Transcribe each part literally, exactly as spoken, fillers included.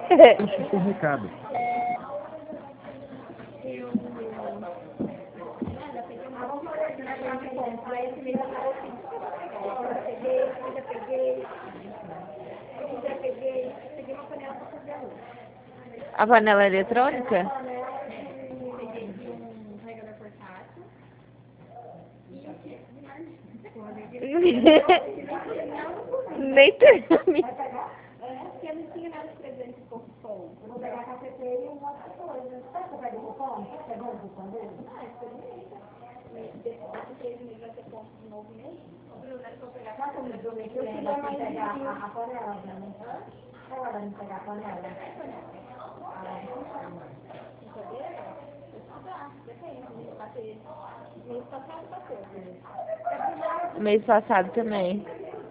Esse foi o recado. A panela eletrônica? Nem termina. Porque eu não tinha nada de presente com pão. Eu vou pegar a cafeteira e uma outra coisa. Sabe que eu pego o pão? Você gosta do pão dele? Ah, experimenta. Daqui três meses vai ter pão de novo mês. Sabe como eu prometi? Eu queria mais pegar a panela, né? É hora de pegar a panela. Mês passado também.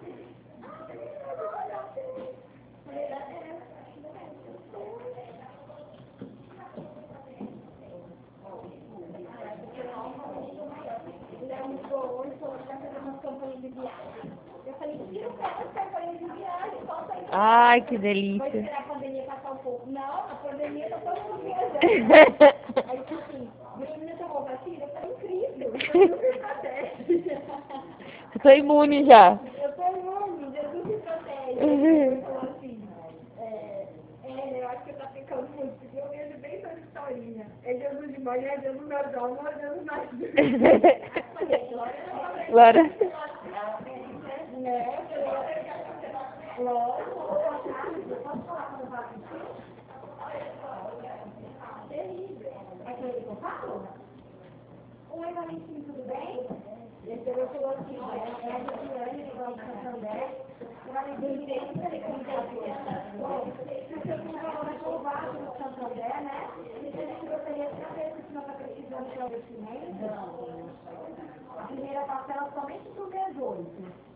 Eu falei, tira o pé das campanhas de viagem, solta aí. Ai, que Vai delícia. esperar a pandemia passar um pouco. Não, a pandemia tá todo mundo viajando. Aí eu falei assim, menina tomou vacina? Eu falei, incrível, Jesus me protege. Eu tô imune já. Eu tô imune, Jesus me protege. Ele falou assim, é, é, eu acho que eu tô ficando muito, porque eu vejo bem essa historinha. É Jesus de manhã, Jesus na hora do almoço, Jesus na hora do Glória. Oi, Valentim, tudo bem? Ele falou assim, é a Juliane, do Banco Santander. O Valentim, tem que você tem um valor aprovado no Santander, né? E se ele gostaria de saber se não está precisando de investimento. A primeira parcela somente para o dezoito.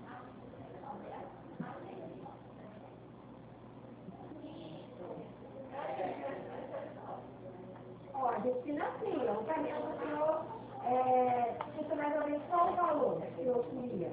Ó, a gente financia. O caminhão do senhor é, custa mais ou menos qual o valor que o senhor queria?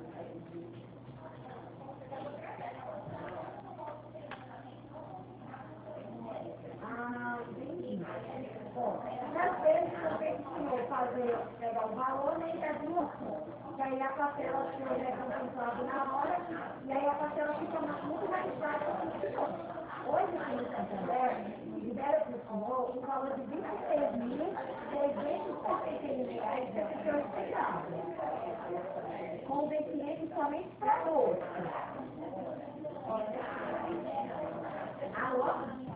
Ah, entendi. Bom, às vezes eu vejo que o senhor fazer, pegar o valor, nem dá duas contas. Que aí a parcela do senhor é contemplada na hora, e aí a parcela fica muito mais baixa para o senhor. Hoje, aqui no Santander, libera para o senhor um valor de vinte e seis mil trezentos e setenta e um reais de assessor especial, com vencimento somente para agosto. Alô?